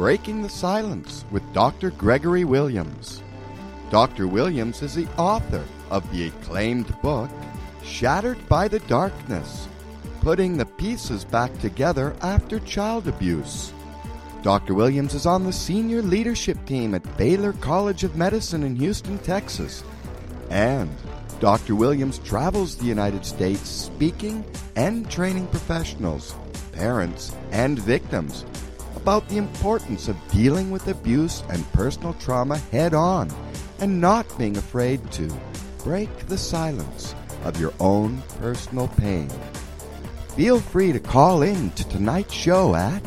Breaking the Silence with Dr. Gregory Williams. Dr. Williams is the author of the acclaimed book, Shattered by the Darkness, Putting the Pieces Back Together After Child Abuse. Dr. Williams is on the senior leadership team at Baylor College of Medicine in Houston, Texas. And Dr. Williams travels the United States speaking and training professionals, parents, and victims about the importance of dealing with abuse and personal trauma head-on and not being afraid to break the silence of your own personal pain. Feel free to call in to tonight's show at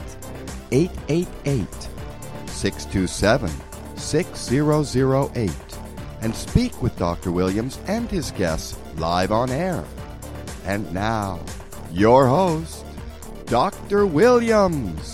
888-627-6008 and speak with Dr. Williams and his guests live on air. And now, your host, Dr. Williams.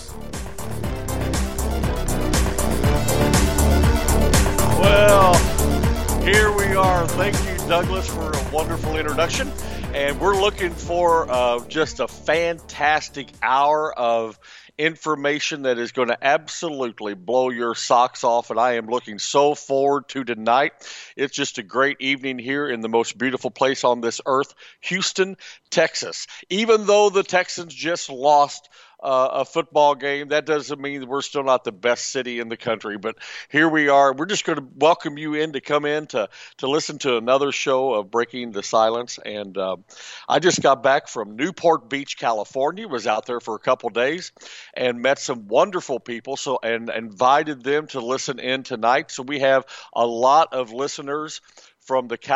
Well, here we are. Thank you, Douglas, for a wonderful introduction. And we're looking for just a fantastic hour of information that is going to absolutely blow your socks off, and I am looking so forward to tonight. It's just a great evening here in the most beautiful place on this earth, Houston, Texas. Even though the Texans just lost a football game, that doesn't mean that we're still not the best city in the country, but here we are. We're just going to welcome you in to come in to listen to another show of Breaking the Silence. And I just got back from Newport Beach, California, was out there for a couple days and met some wonderful people and invited them to listen in tonight. So we have a lot of listeners from the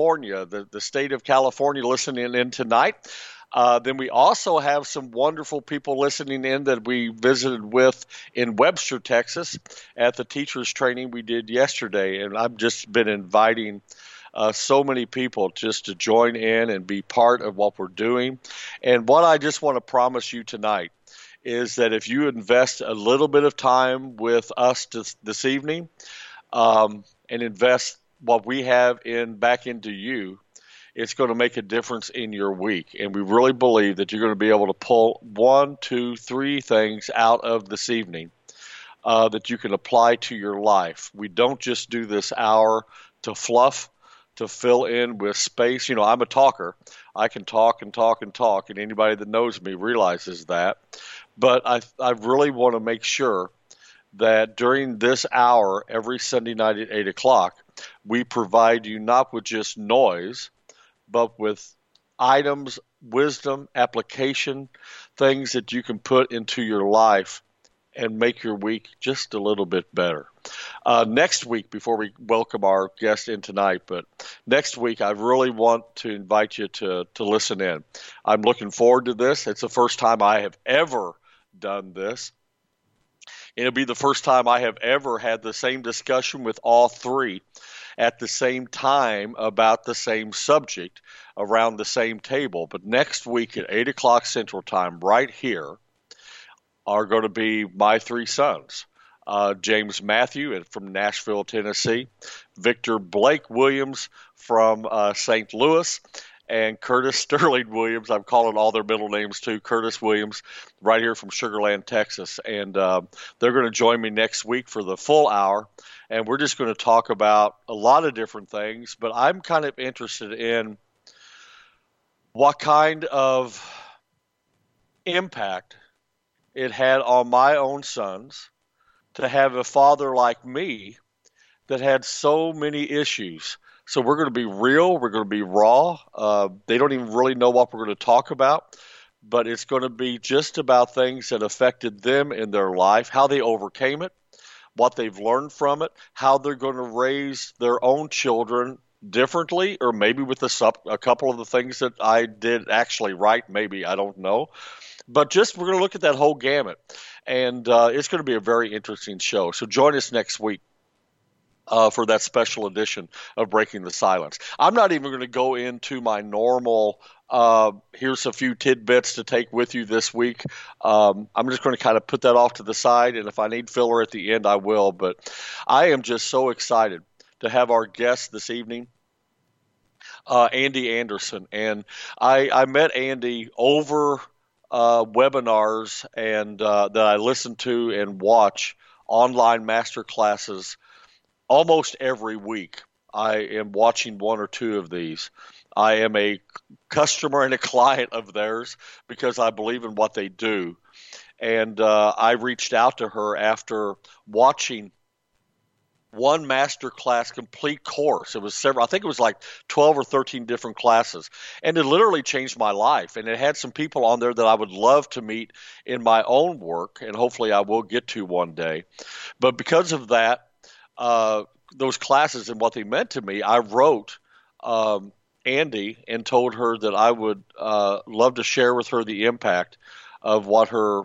state of California listening in tonight. Then we also have some wonderful people listening in that we visited with in Webster, Texas at the teachers training we did yesterday. And I've just been inviting so many people just to join in and be part of what we're doing. And what I just want to promise you tonight is that if you invest a little bit of time with us this evening and invest what we have back into you, it's going to make a difference in your week. And we really believe that you're going to be able to pull 1, 2, 3 things out of this evening that you can apply to your life. We don't just do this hour to fluff, to fill in with space. You know, I'm a talker. I can talk and talk and talk, and anybody that knows me realizes that. But I really want to make sure that during this hour, every Sunday night at 8 o'clock, we provide you not with just noise, but with items, wisdom, application, things that you can put into your life and make your week just a little bit better. Next week, before we welcome our guest in tonight, but next week I really want to invite you to listen in. I'm looking forward to this. It's the first time I have ever done this. It'll be the first time I have ever had the same discussion with all three at the same time about the same subject around the same table. But next week at 8 o'clock Central Time, right here, are going to be my three sons. James Matthew from Nashville, Tennessee, Victor Blake Williams from St. Louis, and Curtis Sterling Williams. I'm calling all their middle names too. Curtis Williams, right here from Sugar Land, Texas. And they're going to join me next week for the full hour. And we're just going to talk about a lot of different things. But I'm kind of interested in what kind of impact it had on my own sons to have a father like me that had so many issues. So we're going to be real. We're going to be raw. They don't even really know what we're going to talk about, but it's going to be just about things that affected them in their life, how they overcame it, what they've learned from it, how they're going to raise their own children differently, or maybe with a couple of the things that I did actually right, maybe, I don't know. But just we're going to look at that whole gamut, and it's going to be a very interesting show. So join us next week for that special edition of Breaking the Silence. I'm not even going to go into my normal, here's a few tidbits to take with you this week. I'm just going to kind of put that off to the side, and if I need filler at the end, I will. But I am just so excited to have our guest this evening, Andy Anderson. And I met Andy over webinars and that I listen to and watch online master classes almost every week. I am watching one or two of these. I am a customer and a client of theirs because I believe in what they do. And I reached out to her after watching one masterclass complete course. It was several, I think it was like 12 or 13 different classes. And it literally changed my life. And it had some people on there that I would love to meet in my own work, and hopefully I will get to one day. But because of that, those classes and what they meant to me, I wrote Andy and told her that I would love to share with her the impact of what her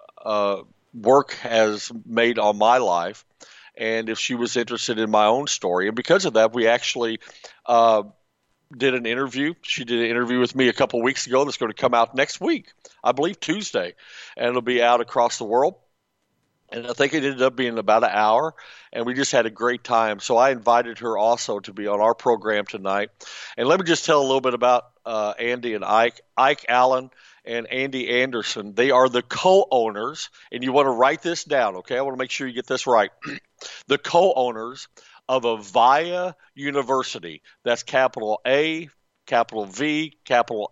work has made on my life, and if she was interested in my own story. And because of that, we actually did an interview. She did an interview with me a couple weeks ago that's going to come out next week, I believe Tuesday, and it'll be out across the world. And I think it ended up being about an hour, and we just had a great time. So I invited her also to be on our program tonight. And let me just tell a little bit about Andy and Ike. Ike Allen and Andy Anderson, they are the co-owners, and you want to write this down, okay? I want to make sure you get this right. The co-owners of Avaya University. That's capital A, capital V, capital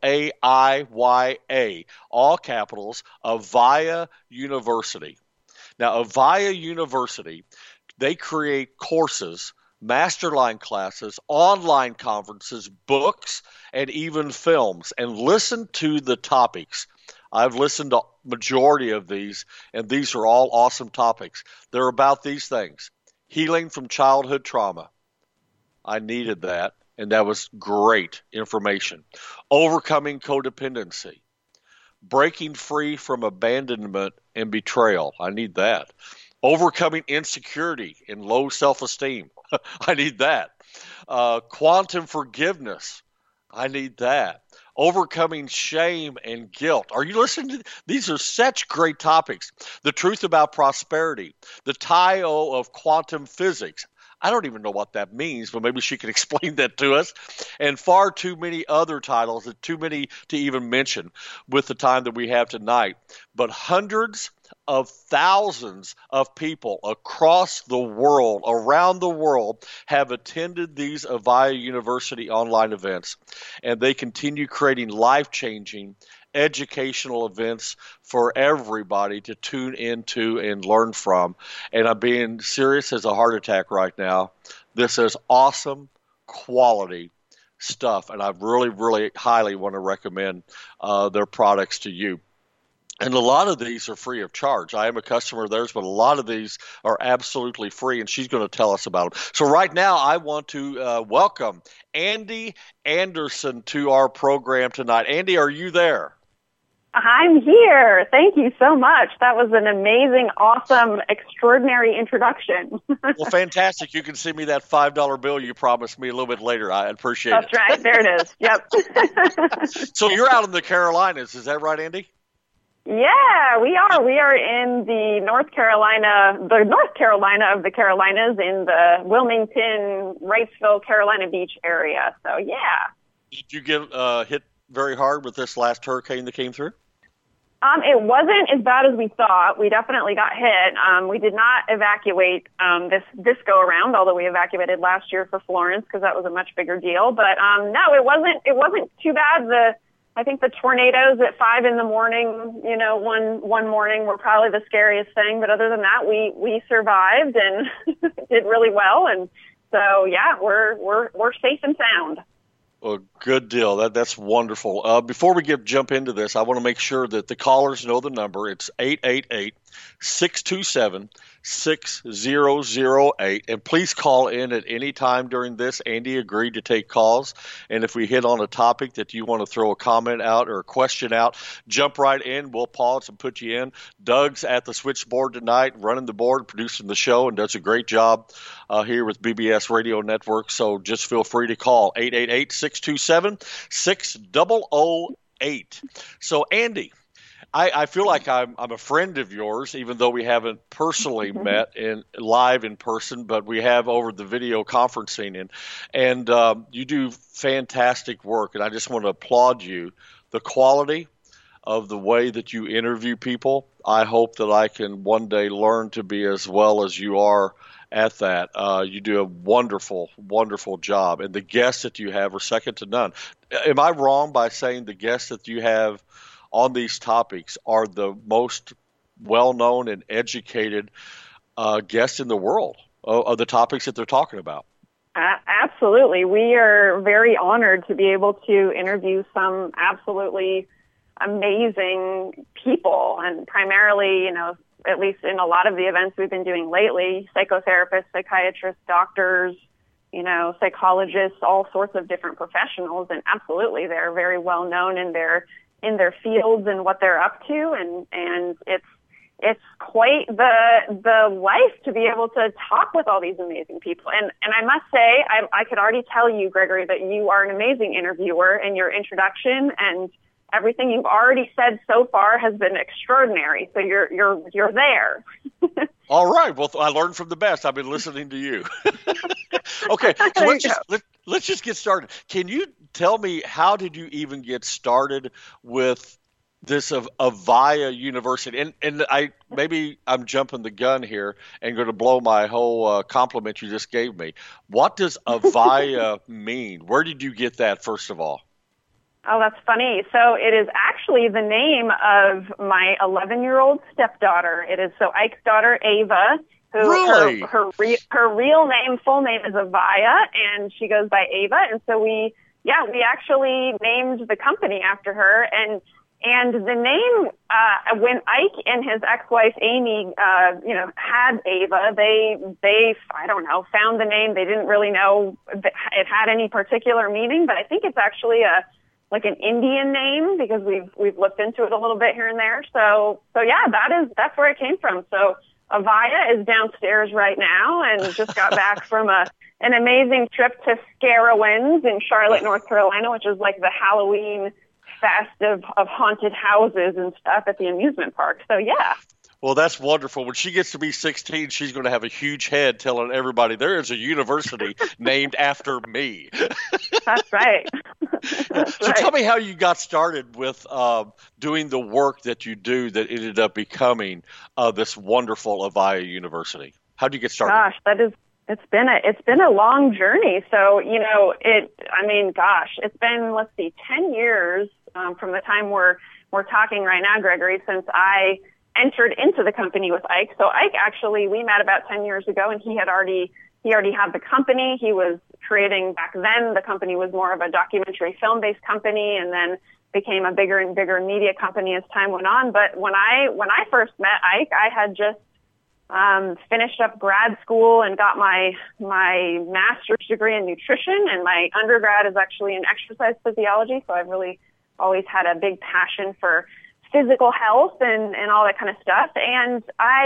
A-I-Y-A, all capitals, Avaya University. Now, Avaya University, they create courses, masterline classes, online conferences, books, and even films. And listen to the topics. I've listened to majority of these, and these are all awesome topics. They're about these things. Healing from childhood trauma. I needed that, and that was great information. Overcoming codependency. Breaking free from abandonment and betrayal. I need that. Overcoming insecurity and low self-esteem. I need that. Quantum forgiveness. I need that. Overcoming shame and guilt. Are you listening to these? Are such great topics. The truth about prosperity. The Tao of quantum physics. I don't even know what that means, but maybe she can explain that to us. And far too many other titles, too many to even mention with the time that we have tonight. But hundreds of thousands of people across the world, around the world, have attended these Avaya University online events. And they continue creating life-changing educational events for everybody to tune into and learn from. And I'm being serious as a heart attack right now. This is awesome quality stuff, and I really, really highly want to recommend their products to you. And a lot of these are free of charge. I am a customer of theirs, but a lot of these are absolutely free, and she's going to tell us about them. So right now, I want to welcome Andy Anderson to our program tonight. Andy, are you there? I'm here. Thank you so much. That was an amazing, awesome, extraordinary introduction. Well, fantastic. You can send me that $5 bill you promised me a little bit later. I appreciate it. That's right. There it is. Yep. So you're out in the Carolinas. Is that right, Andy? Yeah, we are. We are in the North Carolina of the Carolinas, in the Wilmington, Wrightsville, Carolina Beach area. So, yeah. Did you get hit very hard with this last hurricane that came through? It wasn't as bad as we thought. We definitely got hit. We did not evacuate this go around, although we evacuated last year for Florence because that was a much bigger deal. But no, it wasn't too bad. I think the tornadoes at 5 a.m, one morning were probably the scariest thing. But other than that, we survived and did really well. And so yeah, we're safe and sound. Well, good deal. That's wonderful. Before we jump into this, I want to make sure that the callers know the number. It's 888-627-6008. And please call in at any time during this. Andy agreed to take calls. And if we hit on a topic that you want to throw a comment out or a question out, jump right in. We'll pause and put you in. Doug's at the switchboard tonight, running the board, producing the show, and does a great job here with BBS Radio Network. So just feel free to call 888-627-6008. So, Andy, I feel like I'm a friend of yours, even though we haven't personally met live in person, but we have over the video conferencing, and you do fantastic work, and I just want to applaud you. The quality of the way that you interview people. I hope that I can one day learn to be as well as you are at that. You do a wonderful, wonderful job, and the guests that you have are second to none. Am I wrong by saying the guests that you have on these topics are the most well-known and educated guests in the world of the topics that they're talking about? Absolutely. We are very honored to be able to interview some absolutely amazing people, and primarily, at least in a lot of the events we've been doing lately, psychotherapists, psychiatrists, doctors, psychologists, all sorts of different professionals. And absolutely, they're very well known in their fields and what they're up to. And it's quite the life to be able to talk with all these amazing people. And I must say, I could already tell you, Gregory, that you are an amazing interviewer, and your introduction and everything you've already said so far has been extraordinary. So you're there. All right. Well, I learned from the best. I've been listening to you. Okay. So let's just get started. Can you tell me, how did you even get started with this of Avaya University? And I'm jumping the gun here and going to blow my whole compliment you just gave me. What does Avaya mean? Where did you get that, first of all? Oh, that's funny. So it is actually the name of my 11-year-old stepdaughter. It is Ike's daughter, Ava, who really? her real name, full name is Avaya, and she goes by Ava. And so we actually named the company after her. And the name, when Ike and his ex-wife Amy, had Ava, they found the name. They didn't really know that it had any particular meaning, but I think it's actually an Indian name, because we've looked into it a little bit here and there. So yeah, that's where it came from. So Avaya is downstairs right now and just got back from an amazing trip to Scarowinds in Charlotte, North Carolina, which is like the Halloween fest of haunted houses and stuff at the amusement park. So yeah. Well, that's wonderful. When she gets to be 16, she's going to have a huge head telling everybody there is a university named after me. That's right. So tell me how you got started with doing the work that you do that ended up becoming this wonderful Avaya University. How did you get started? Gosh, it's been a long journey. So, it's been, 10 years from the time we're talking right now, Gregory, since I entered into the company with Ike. So Ike, actually, we met about 10 years ago, and he already had the company. He was creating, back then, the company was more of a documentary film-based company, and then became a bigger and bigger media company as time went on. But when I first met Ike, I had just finished up grad school and got my master's degree in nutrition, and my undergrad is actually in exercise physiology. So I've really always had a big passion for physical health and all that kind of stuff. And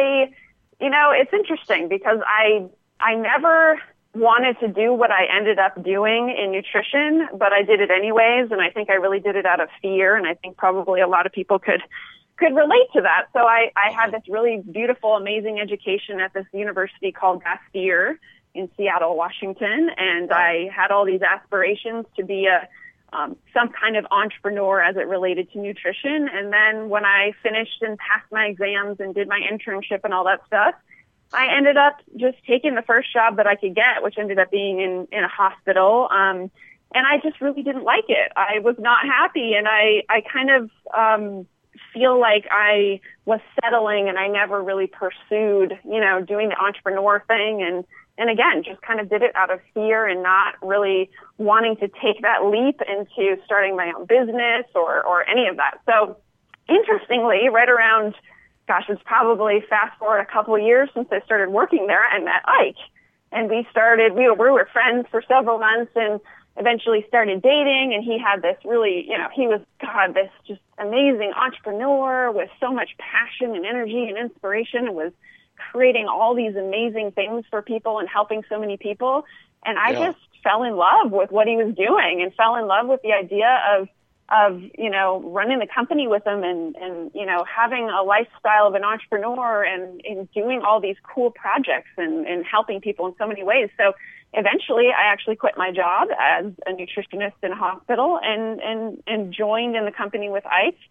it's interesting because I never wanted to do what I ended up doing in nutrition, but I did it anyways. And I think I really did it out of fear. And I think probably a lot of people could relate to that. So I had this really beautiful, amazing education at this university called Bastyr in Seattle, Washington. And I had all these aspirations to be some kind of entrepreneur as it related to nutrition. And then when I finished and passed my exams and did my internship and all that stuff, I ended up just taking the first job that I could get, which ended up being in a hospital. And I just really didn't like it. I was not happy. And I kind of feel like I was settling, and I never really pursued, doing the entrepreneur thing. And again, just kind of did it out of fear and not really wanting to take that leap into starting my own business or any of that. So interestingly, right around, it's probably fast forward a couple of years since I started working there, I met Ike. And we were friends for several months and eventually started dating. And he had this really, he was, this just amazing entrepreneur with so much passion and energy and inspiration, and was creating all these amazing things for people and helping so many people. And I just fell in love with what he was doing and fell in love with the idea of running the company with him and having a lifestyle of an entrepreneur and doing all these cool projects and helping people in so many ways. So eventually I actually quit my job as a nutritionist in a hospital and joined in the company with Ike.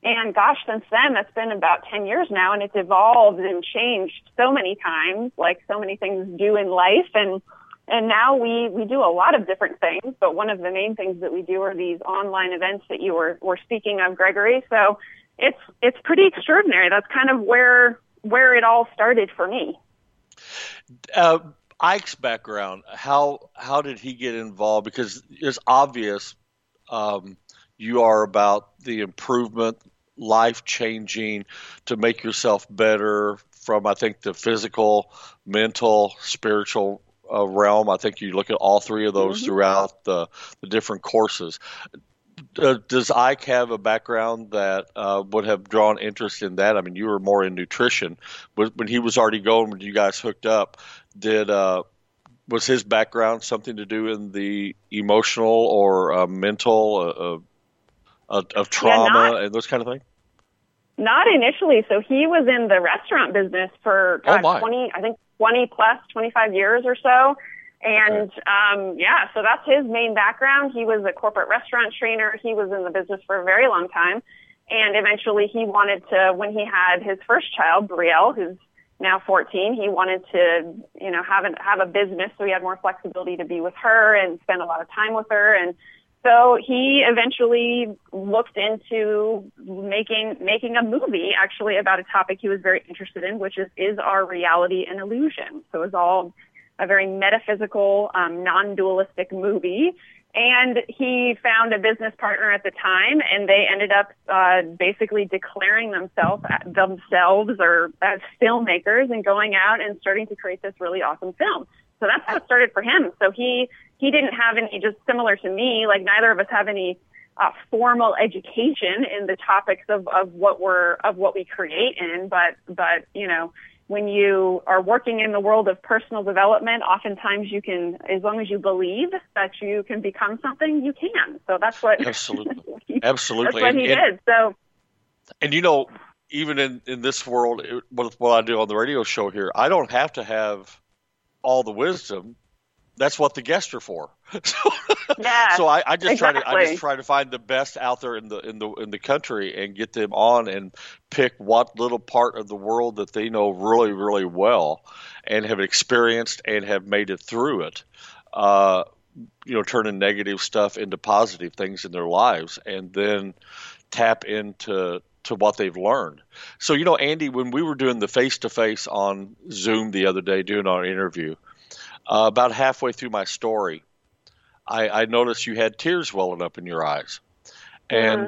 And gosh, since then, that's been about 10 years now, and it's evolved and changed so many times, like so many things do in life. And now we do a lot of different things, but one of the main things that we do are these online events that you were speaking of, Gregory. So it's pretty extraordinary. That's kind of where it all started for me. Ike's background, how did he get involved? Because it's obvious you are about the improvement, life-changing, to make yourself better from, I think, the physical, mental, spiritual realm. I think you look at all three of those throughout the different courses. Does Ike have a background that would have drawn interest in that? I mean, you were more in nutrition, but when he was already going, when you guys hooked up, was his background something to do in the emotional or mental of trauma and those kind of things? Not initially. So he was in the restaurant business for 20 plus 25 years or so. And, so that's his main background. He was a corporate restaurant trainer. He was in the business for a very long time. And eventually he wanted to, when he had his first child, Brielle, who's now 14, he wanted to, have a business so he had more flexibility to be with her and spend a lot of time with her. And so he eventually looked into making a movie actually about a topic he was very interested in, which is our reality an illusion? So it was all a very metaphysical, non-dualistic movie. And he found a business partner at the time, and they ended up basically declaring themselves or as filmmakers and going out and starting to create this really awesome film. So that's how it started for him. So he didn't have any, just similar to me, like neither of us have any formal education in the topics of what we create in, but when you are working in the world of personal development, oftentimes you can, as long as you believe that you can become something, you can. So that's what absolutely. That's what he did. So, and even in this world, with what I do on the radio show here, I don't have to have all the wisdom. That's what the guests are for. So I just try to find the best out there in the country and get them on and pick what little part of the world that they know really, really well and have experienced and have made it through it. Turning negative stuff into positive things in their lives, and then tap into what they've learned. So, Andy, when we were doing the face-to-face on Zoom the other day, doing our interview, about halfway through my story, I noticed you had tears welling up in your eyes. And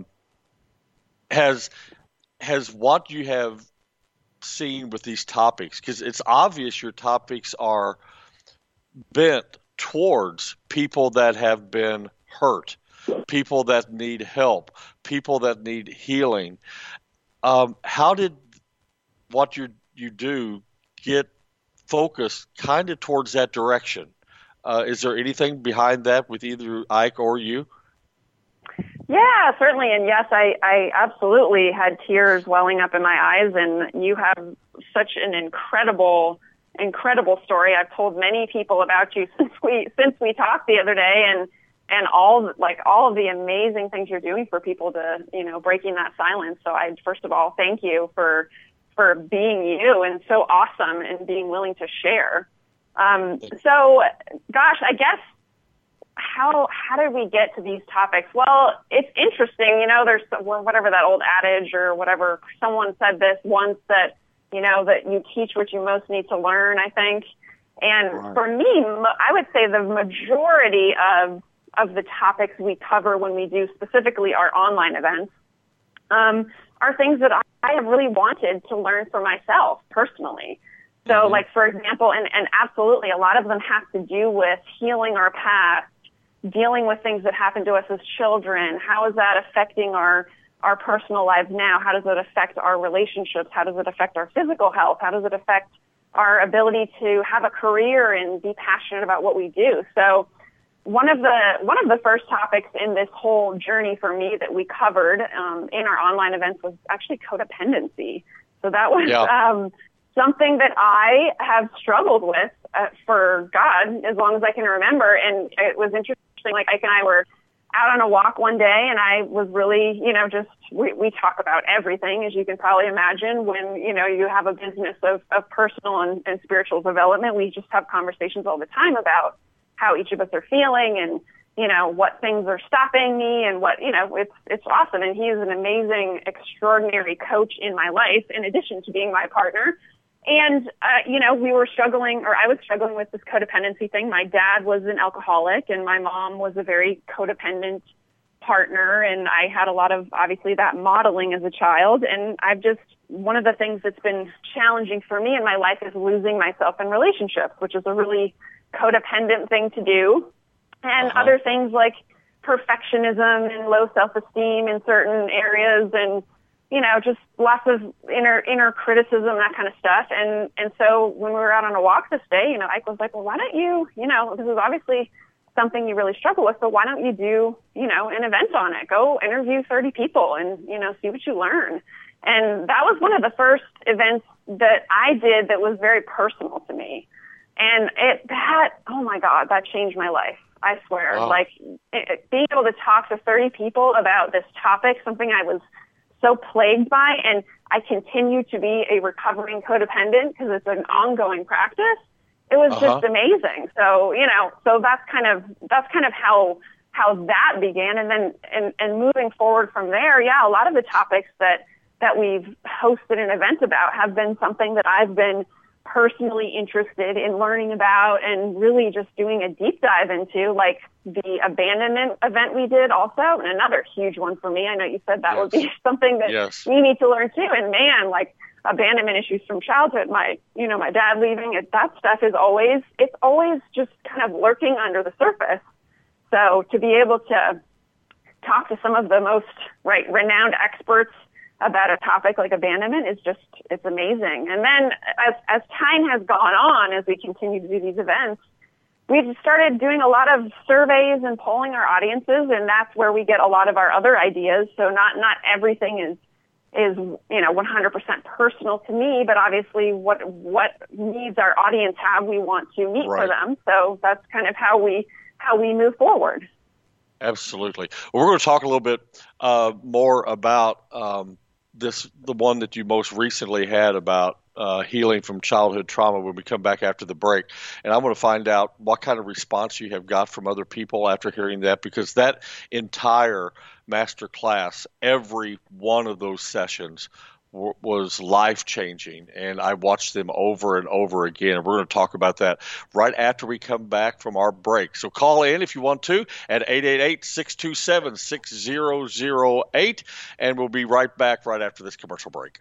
has what you have seen with these topics, because it's obvious your topics are bent towards people that have been hurt, people that need help, people that need healing. How did what you do get focused kind of towards that direction? Is there anything behind that with either Ike or you? Yeah, certainly. And yes, I absolutely had tears welling up in my eyes, and you have such an incredible story. I've told many people about you since we talked the other day, and all of the amazing things you're doing for people to, breaking that silence. So I, first of all, thank you for being you and so awesome and being willing to share. So gosh, I guess how did we get to these topics? Well, it's interesting, there's whatever that old adage or whatever, someone said this once that, that you teach what you most need to learn, I think. And for me, I would say the majority of the topics we cover when we do specifically our online events, are things that I have really wanted to learn for myself personally. So like, for example, and absolutely a lot of them have to do with healing our past, dealing with things that happened to us as children. How is that affecting our personal lives now? How does it affect our relationships? How does it affect our physical health? How does it affect our ability to have a career and be passionate about what we do? So one of the first topics in this whole journey for me that we covered in our online events was actually codependency. So that was something that I have struggled with for God as long as I can remember. And it was interesting, like Ike and I were out on a walk one day, and I was really, we talk about everything, as you can probably imagine, when, you have a business of personal and spiritual development. We just have conversations all the time about how each of us are feeling and, what things are stopping me and what, it's awesome. And he is an amazing, extraordinary coach in my life, in addition to being my partner. And, we were struggling, or I was struggling with this codependency thing. My dad was an alcoholic and my mom was a very codependent partner. And I had a lot of, obviously, that modeling as a child. And one of the things that's been challenging for me in my life is losing myself in relationships, which is a really codependent thing to do. And other things like perfectionism and low self-esteem in certain areas and, just lots of inner criticism, that kind of stuff. And so when we were out on a walk this day, Ike was like, well, why don't you, this is obviously something you really struggle with, so why don't you do, an event on it? Go interview 30 people and, see what you learn. And that was one of the first events that I did that was very personal to me. And oh my God, that changed my life. I swear. Wow. Being able to talk to 30 people about this topic, something I was so plagued by, and I continue to be a recovering codependent because it's an ongoing practice. It was just amazing. So, so that's kind of how that began. And then, and moving forward from there, a lot of the topics that we've hosted an event about have been something that I've been personally interested in learning about and really just doing a deep dive into, like the abandonment event we did also, and another huge one for me. I know you said that would be something that you need to learn too. And man, abandonment issues from childhood, my dad leaving, that stuff is always just kind of lurking under the surface. So to be able to talk to some of the most renowned experts about a topic like abandonment it's amazing. And then as time has gone on, as we continue to do these events, we've started doing a lot of surveys and polling our audiences, and that's where we get a lot of our other ideas. So not everything is 100% personal to me, but obviously what needs our audience have, we want to meet for them. So that's kind of how we move forward. Absolutely. Well, we're going to talk a little bit more about the one that you most recently had about healing from childhood trauma when we come back after the break. And I want to find out what kind of response you have got from other people after hearing that, because that entire master class, every one of those sessions was life-changing, and I watched them over and over again. And we're going to talk about that right after we come back from our break. So call in if you want to at 888-627-6008, and we'll be right back right after this commercial break.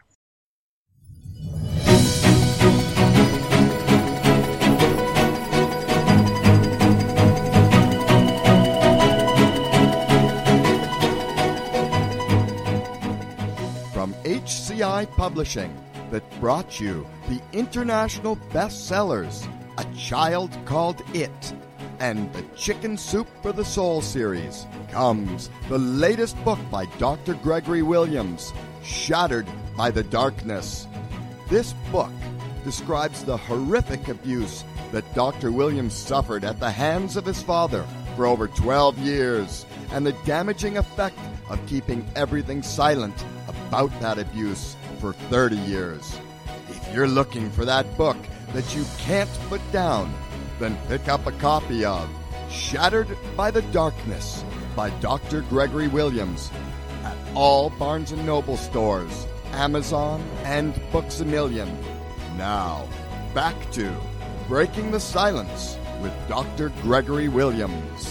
HCI Publishing, that brought you the international bestsellers, A Child Called It, and the Chicken Soup for the Soul series, comes the latest book by Dr. Gregory Williams, Shattered by the Darkness. This book describes the horrific abuse that Dr. Williams suffered at the hands of his father for over 12 years, and the damaging effect of keeping everything silent about that abuse for 30 years. If you're looking for that book that you can't put down, then pick up a copy of Shattered by the Darkness by Dr. Gregory Williams at all Barnes & Noble stores, Amazon, and Books A Million. Now, back to Breaking the Silence with Dr. Gregory Williams.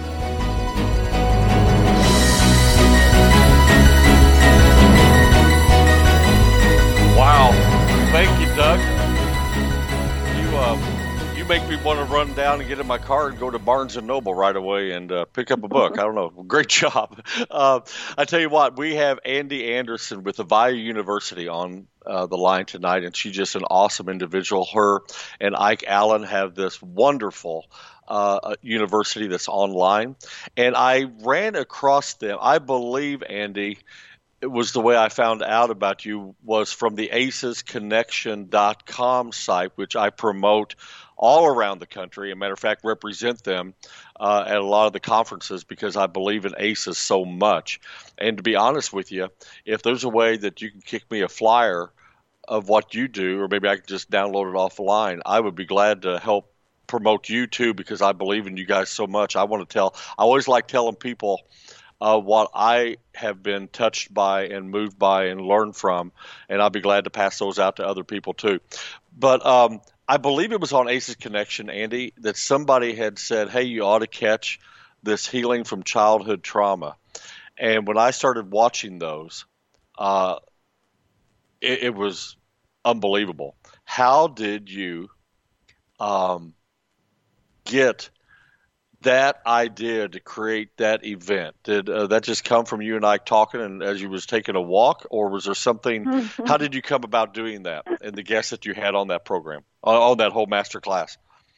Wow. Thank you, Doug. You make me want to run down and get in my car and go to Barnes & Noble right away and pick up a book. I don't know. Great job. I tell you what, we have Andy Anderson with the Value University on the line tonight, and she's just an awesome individual. Her and Ike Allen have this wonderful university that's online, and I ran across them. I believe, Andy, it was the way I found out about you was from the acesconnection.com site, which I promote all around the country. As a matter of fact, represent them at a lot of the conferences because I believe in ACEs so much. And to be honest with you, if there's a way that you can kick me a flyer of what you do, or maybe I can just download it off the line, I would be glad to help promote you too, because I believe in you guys so much. I always like telling people what I have been touched by and moved by and learned from, and I'll be glad to pass those out to other people too. But I believe it was on Aces Connection, Andy, that somebody had said, hey, you ought to catch this healing from childhood trauma. And when I started watching those, it was unbelievable. How did you get that idea to create that event? Did that just come from you and I talking and as you was taking a walk, or was there something? How did you come about doing that and the guests that you had on that program, on that whole master class?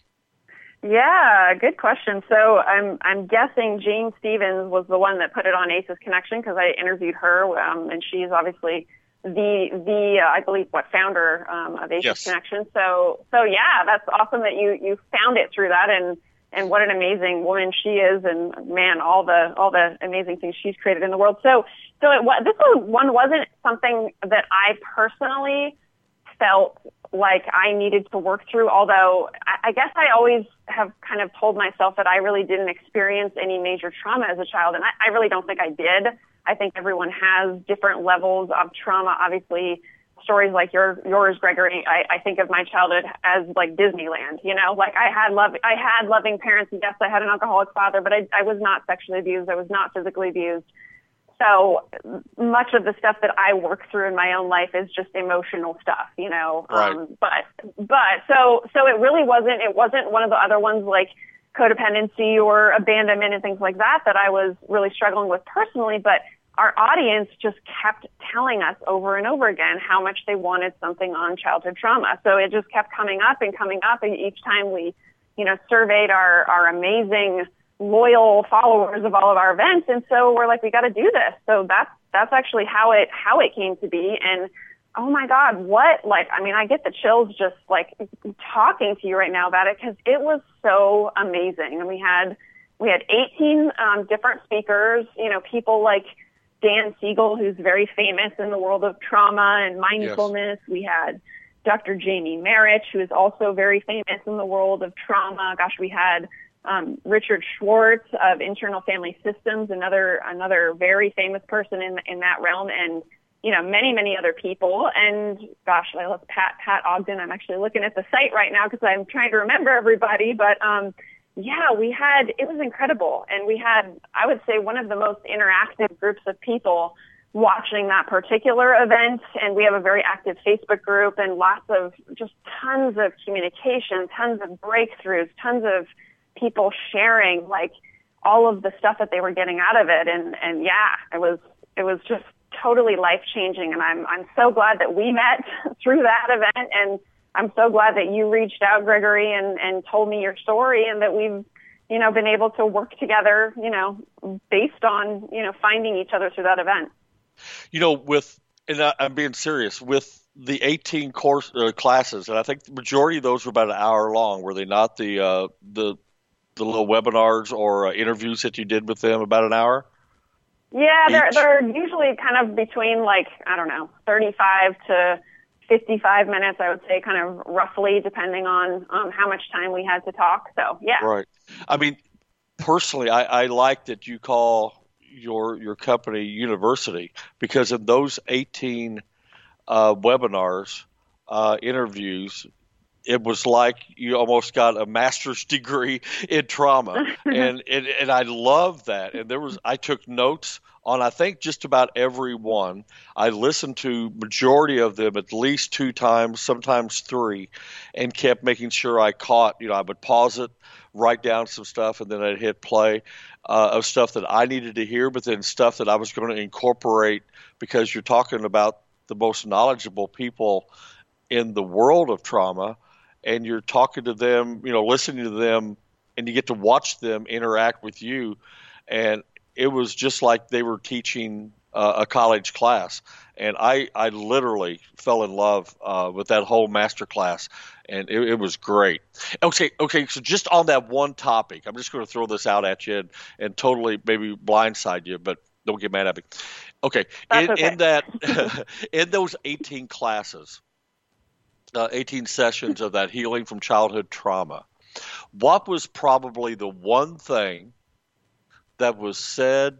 Yeah, good question. So I'm guessing Jane Stevens was the one that put it on Aces Connection because I interviewed her, and she's obviously the I believe founder of Aces Yes. Connection. So yeah, that's awesome that you found it through that, and what an amazing woman she is, and man, all the amazing things she's created in the world. So this one wasn't something that I personally felt like I needed to work through, although I guess I always have kind of told myself that I really didn't experience any major trauma as a child, and I really don't think I did. I think everyone has different levels of trauma. Obviously, stories like yours, Gregory, I think of my childhood as like Disneyland, like I had loving parents. Yes, I had an alcoholic father, but I was not sexually abused. I was not physically abused. So much of the stuff that I work through in my own life is just emotional stuff, Right. But so it really wasn't one of the other ones like codependency or abandonment and things like that I was really struggling with personally, but our audience just kept telling us over and over again how much they wanted something on childhood trauma. So it just kept coming up, and each time we, surveyed our amazing loyal followers of all of our events. And so we're like, we got to do this. So that's actually how it came to be. And oh my God, I get the chills just like talking to you right now about it, because it was so amazing. And we had 18 different speakers, people like Dan Siegel, who's very famous in the world of trauma and mindfulness. Yes. We had Dr. Jamie Merritt, who is also very famous in the world of trauma. Gosh, we had Richard Schwartz of Internal Family Systems, another very famous person in that realm, and many, many other people. And gosh, I love Pat Ogden. I'm actually looking at the site right now because I'm trying to remember everybody. But it was incredible. And we had, I would say, one of the most interactive groups of people watching that particular event. And we have a very active Facebook group and tons of communication, tons of breakthroughs, tons of people sharing like all of the stuff that they were getting out of it. And yeah, it was just totally life-changing. And I'm so glad that we met through that event. And I'm so glad that you reached out, Gregory, and told me your story, and that we've, been able to work together, based on, finding each other through that event. I'm being serious, with the 18 classes, and I think the majority of those were about an hour long, were they not? The little webinars or interviews that you did with them, about an hour? Yeah, they're usually kind of between 35 to 55 minutes, I would say, kind of roughly, depending on how much time we had to talk. So, yeah. Right. I mean, personally, I like that you call your company University, because in those 18 webinars, interviews, it was like you almost got a master's degree in trauma. and I love that. And I took notes on, I think, just about every one. I listened to majority of them at least 2 times, sometimes 3, and kept making sure I caught, I would pause it, write down some stuff, and then I'd hit play of stuff that I needed to hear, but then stuff that I was going to incorporate, because you're talking about the most knowledgeable people in the world of trauma, and you're talking to them, listening to them, and you get to watch them interact with you. And it was just like they were teaching a college class, and I literally fell in love with that whole master class, and it was great. Okay. So just on that one topic, I'm just going to throw this out at you and totally maybe blindside you, but don't get mad at me. Okay, That's okay. in that in those 18 classes, 18 sessions of that healing from childhood trauma, what was probably the one thing that was said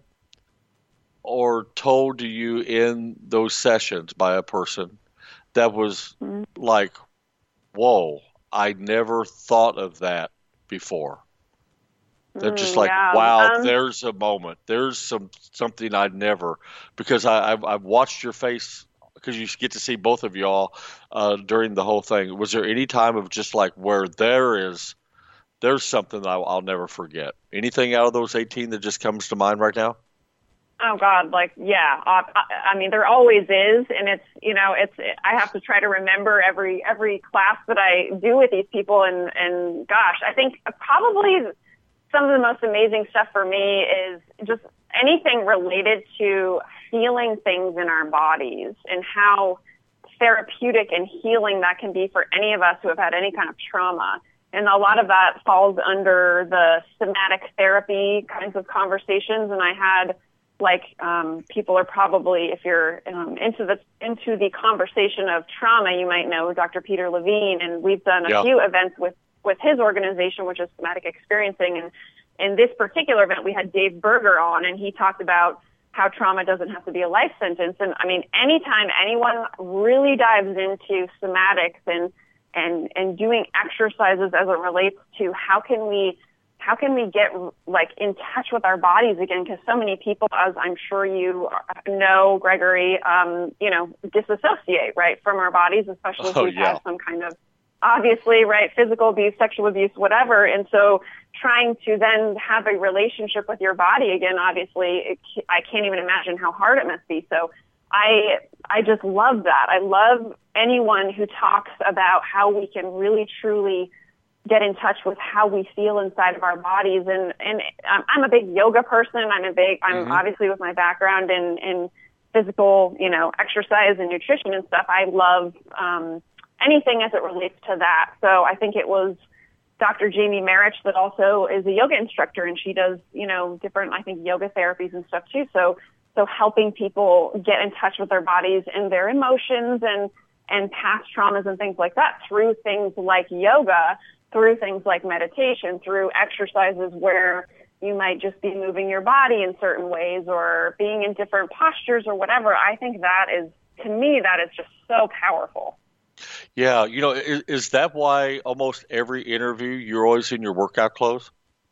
or told to you in those sessions by a person that was like, whoa, I never thought of that before? They're just like, Yeah. wow, there's a moment. There's something I'd never, because I've watched your face, because you get to see both of y'all during the whole thing. Was there any time of just like where there's something I'll never forget? Anything out of those 18 that just comes to mind right now? Oh God, yeah. I mean, there always is, and I have to try to remember every class that I do with these people, and gosh, I think probably some of the most amazing stuff for me is just anything related to feeling things in our bodies and how therapeutic and healing that can be for any of us who have had any kind of trauma. And a lot of that falls under the somatic therapy kinds of conversations. And I had people are probably, if you're into the conversation of trauma, you might know Dr. Peter Levine, and we've done a few events with his organization, which is Somatic Experiencing. And in this particular event, we had Dave Berger on, and he talked about how trauma doesn't have to be a life sentence. And I mean, anytime anyone really dives into somatics and doing exercises as it relates to how can we get in touch with our bodies again? Because so many people, as I'm sure you know, Gregory, disassociate, right, from our bodies, especially if we've had some kind of, obviously, right, physical abuse, sexual abuse, whatever. And so trying to then have a relationship with your body again, obviously, I can't even imagine how hard it must be. So I just love that. I love anyone who talks about how we can really, truly get in touch with how we feel inside of our bodies. And I'm a big yoga person. I'm obviously, with my background in physical, exercise and nutrition and stuff, I love anything as it relates to that. So I think it was Dr. Jamie Marich that also is a yoga instructor, and she does, different, I think, yoga therapies and stuff too. So helping people get in touch with their bodies and their emotions and past traumas and things like that through things like yoga, through things like meditation, through exercises where you might just be moving your body in certain ways or being in different postures or whatever. I think to me, that is just so powerful. Yeah. Is that why almost every interview you're always in your workout clothes?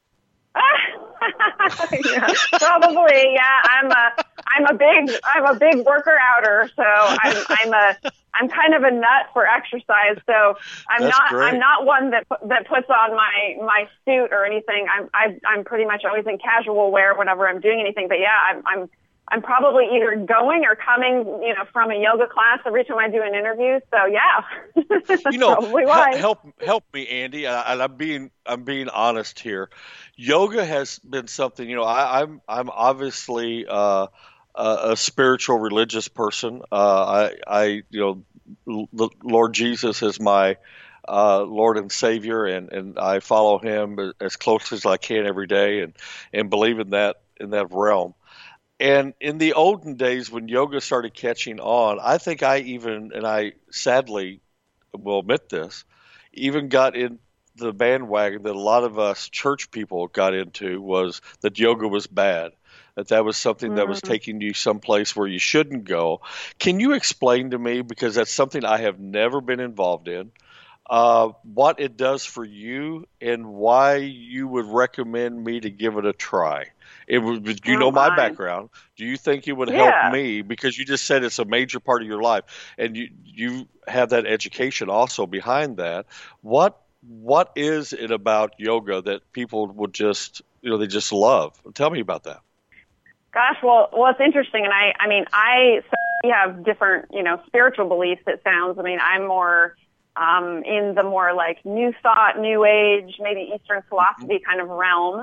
Yeah, probably. Yeah, I'm a big worker outer, so I'm kind of a nut for exercise. So I'm not one that puts on my suit or anything. I'm pretty much always in casual wear whenever I'm doing anything. But yeah, I'm probably either going or coming, from a yoga class every time I do an interview. So yeah, that's probably why. Help me, Andy. And I'm being honest here. Yoga has been something. I'm obviously a spiritual, religious person. The Lord Jesus is my Lord and Savior, and I follow Him as close as I can every day, and believe in that realm. And in the olden days when yoga started catching on, I think I sadly will admit this, even got in the bandwagon that a lot of us church people got into, was that yoga was bad, that was something that was taking you someplace where you shouldn't go. Can you explain to me, because that's something I have never been involved in, what it does for you and why you would recommend me to give it a try? My background. Do you think it would help me? Because you just said it's a major part of your life, and you have that education also behind that. What is it about yoga that people would just they just love? Tell me about that. Gosh, well, it's interesting, and I have different spiritual beliefs. It sounds. I'm more in the more like New Thought, New Age, maybe Eastern philosophy kind of realm.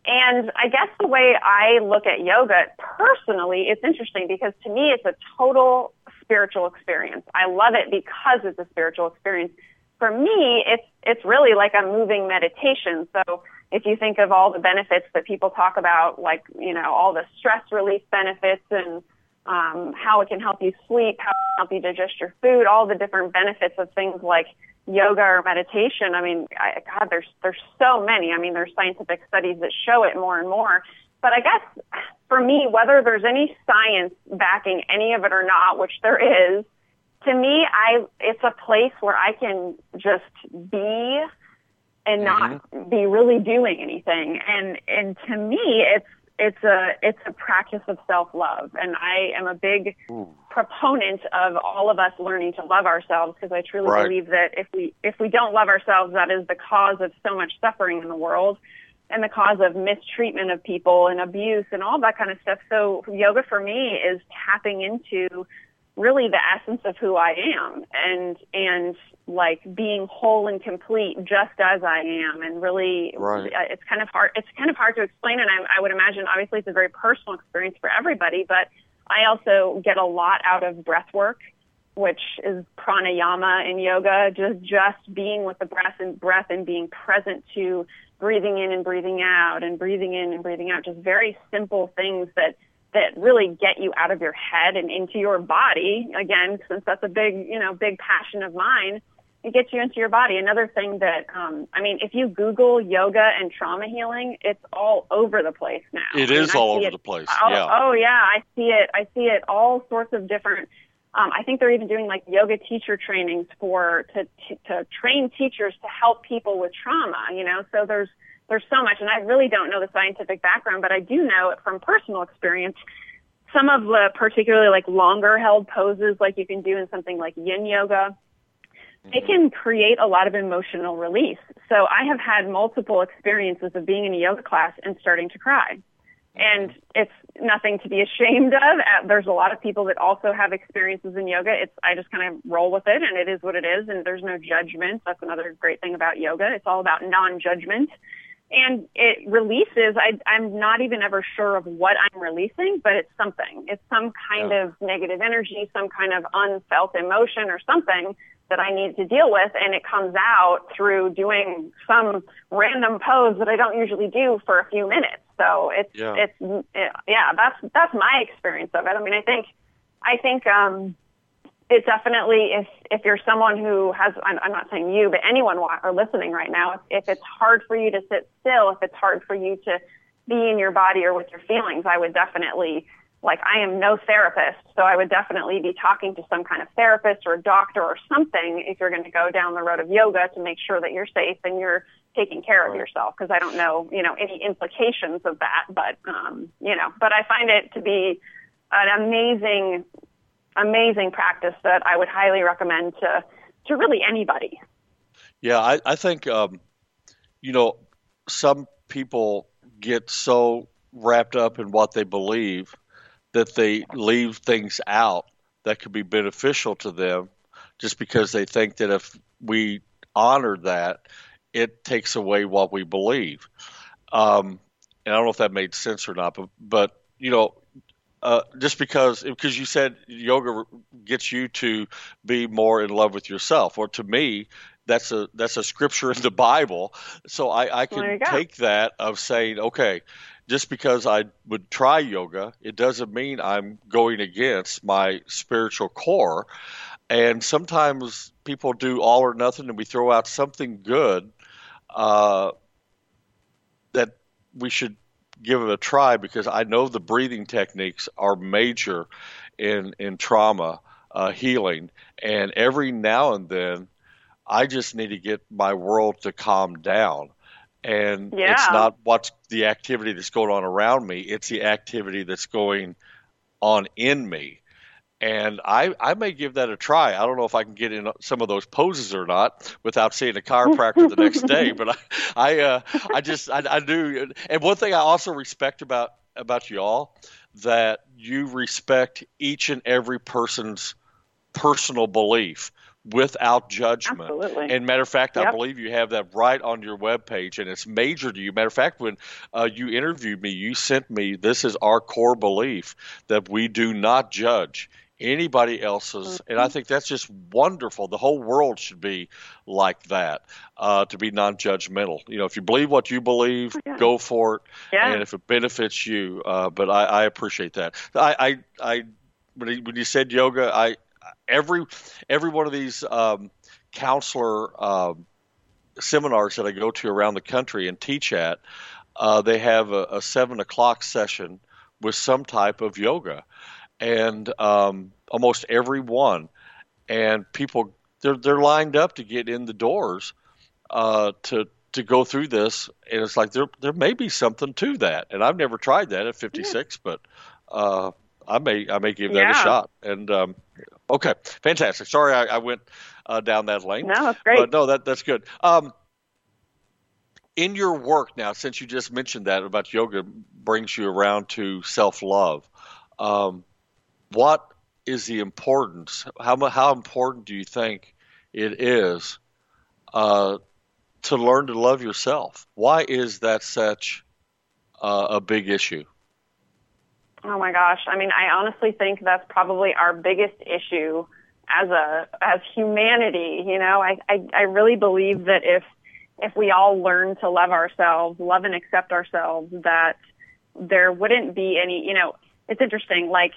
And I guess the way I look at yoga personally, it's interesting because to me it's a total spiritual experience. I love it because it's a spiritual experience. For me, it's really like a moving meditation. So if you think of all the benefits that people talk about, like, all the stress relief benefits and how it can help you sleep, how it can help you digest your food, all the different benefits of things like yoga or meditation. I mean, God, there's so many. I mean, there's scientific studies that show it more and more. But I guess for me, whether there's any science backing any of it or not, which there is, to me, it's a place where I can just be and not be really doing anything. And to me, it's a practice of self-love. And I am a big proponent of all of us learning to love ourselves, because I truly believe that if we don't love ourselves, that is the cause of so much suffering in the world and the cause of mistreatment of people and abuse and all that kind of stuff. So yoga for me is tapping into really the essence of who I am and like being whole and complete just as I am. And really, it's kind of hard to explain. And I would imagine, obviously, it's a very personal experience for everybody, but I also get a lot out of breath work, which is pranayama in yoga, just being with the breath and being present to breathing in and breathing out and breathing in and breathing out, just very simple things that really get you out of your head and into your body. Again, since that's a big passion of mine, it gets you into your body. Another thing that, if you Google yoga and trauma healing, it's all over the place now. It is all over the place. Oh yeah. I see it all sorts of different, I think they're even doing like yoga teacher trainings to train teachers to help people with trauma, so there's so much, and I really don't know the scientific background, but I do know it from personal experience. Some of the particularly like longer held poses, like you can do in something like yin yoga, it can create a lot of emotional release. So I have had multiple experiences of being in a yoga class and starting to cry. And it's nothing to be ashamed of. There's a lot of people that also have experiences in yoga. I just kind of roll with it, and it is what it is, and there's no judgment. That's another great thing about yoga. It's all about non-judgment. And it releases, I'm not even ever sure of what I'm releasing, but it's something. It's some kind of negative energy, some kind of unfelt emotion or something that I need to deal with, and it comes out through doing some random pose that I don't usually do for a few minutes. So that's my experience of it. I mean, I think it definitely, if you're someone who has, I'm not saying you, but anyone or listening right now, if it's hard for you to sit still, if it's hard for you to be in your body or with your feelings, I would definitely, I am no therapist, so I would definitely be talking to some kind of therapist or a doctor or something if you're going to go down the road of yoga to make sure that you're safe and you're taking care of yourself, because I don't know, any implications of that, but I find it to be an amazing practice that I would highly recommend to really anybody. Yeah, I think, some people get so wrapped up in what they believe that they leave things out that could be beneficial to them just because they think that if we honor that, it takes away what we believe. And I don't know if that made sense or not, but just because you said yoga gets you to be more in love with yourself, or to me, that's a scripture in the Bible. So I can take that of saying, okay, just because I would try yoga, it doesn't mean I'm going against my spiritual core. And sometimes people do all or nothing, and we throw out something good that we should give it a try, because I know the breathing techniques are major in trauma healing. And every now and then, I just need to get my world to calm down. And it's not what's the activity that's going on around me. It's the activity that's going on in me. And I may give that a try. I don't know if I can get in some of those poses or not without seeing a chiropractor the next day. But I do. And one thing I also respect about you all, that you respect each and every person's personal belief, without judgment. Absolutely. And matter of fact, Yep. I believe you have that right on your webpage, and it's major to you. Matter of fact, when you interviewed me, you sent me, this is our core belief, that we do not judge anybody else's. And I think that's just wonderful. The whole world should be like that, to be non-judgmental. You know, if you believe what you believe, go for it. Yeah. And if it benefits you, but I appreciate that. When you said yoga, every one of these counselor seminars that I go to around the country and teach at, they have a 7 o'clock session with some type of yoga, and almost every one, and people they're lined up to get in the doors to go through this, and it's like there may be something to that, and I've never tried that at 56, but I may give that a shot. And okay, fantastic. Sorry, I went down that lane. No, that's great. But no, that's good. In your work now, since you just mentioned that about yoga brings you around to self-love, what is the importance? How important do you think it is to learn to love yourself? Why is that such a big issue? Oh my gosh. I mean, I honestly think that's probably our biggest issue as humanity. You know, I really believe that if we all learn to love ourselves, love and accept ourselves, that there wouldn't be any, you know, it's interesting. Like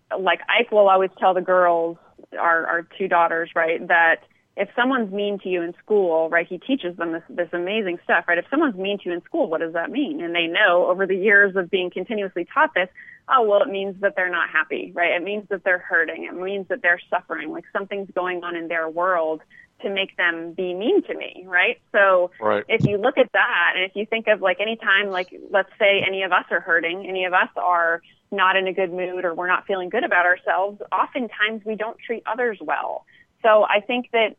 Ike will always tell the girls, our two daughters, right, that if someone's mean to you in school, right, he teaches them this amazing stuff, right? If someone's mean to you in school, what does that mean? And they know over the years of being continuously taught this, oh, well, it means that they're not happy, right? It means that they're hurting. It means that they're suffering, like something's going on in their world to make them be mean to me, right? So if you look at that, and if you think of like any time, like let's say any of us are hurting, any of us are not in a good mood, or we're not feeling good about ourselves, oftentimes we don't treat others well. So I think that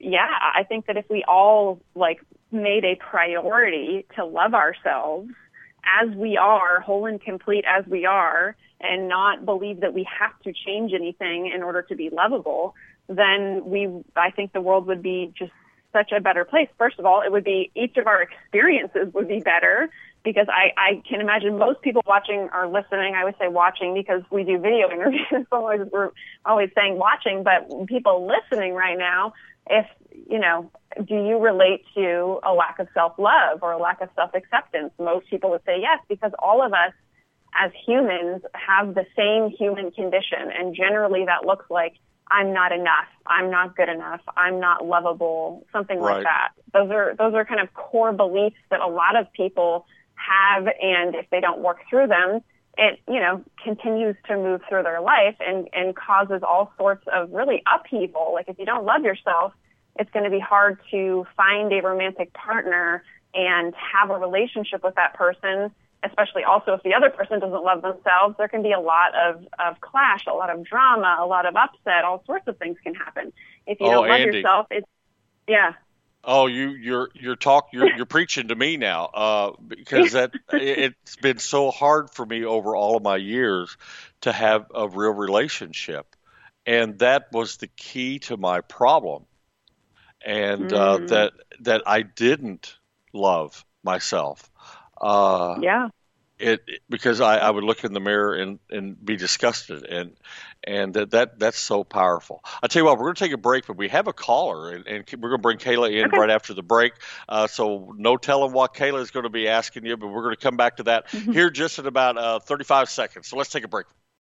if we all like made a priority to love ourselves as we are, whole and complete as we are, and not believe that we have to change anything in order to be lovable, then I think the world would be just such a better place. First of all, it would be, each of our experiences would be better, because I can imagine most people watching or listening, I would say watching because we do video interviews, so we're always saying watching, but people listening right now, if, you know, do you relate to a lack of self-love or a lack of self-acceptance? Most people would say yes, because all of us as humans have the same human condition, and generally that looks like I'm not enough, I'm not good enough, I'm not lovable, something like that. Those are kind of core beliefs that a lot of people have, and if they don't work through them, it, you know, continues to move through their life and causes all sorts of really upheaval. Like if you don't love yourself, it's going to be hard to find a romantic partner and have a relationship with that person, especially also if the other person doesn't love themselves. There can be a lot of clash, a lot of drama, a lot of upset, all sorts of things can happen. If you don't love yourself, Oh, you're preaching to me now, because it's been so hard for me over all of my years to have a real relationship, and that was the key to my problem, and that I didn't love myself. Because I would look in the mirror and be disgusted, and that's so powerful. I'll tell you what, we're going to take a break, but we have a caller, and we're going to bring Kayla in right after the break. So no telling what Kayla is going to be asking you, but we're going to come back to that here just in about 35 seconds. So let's take a break.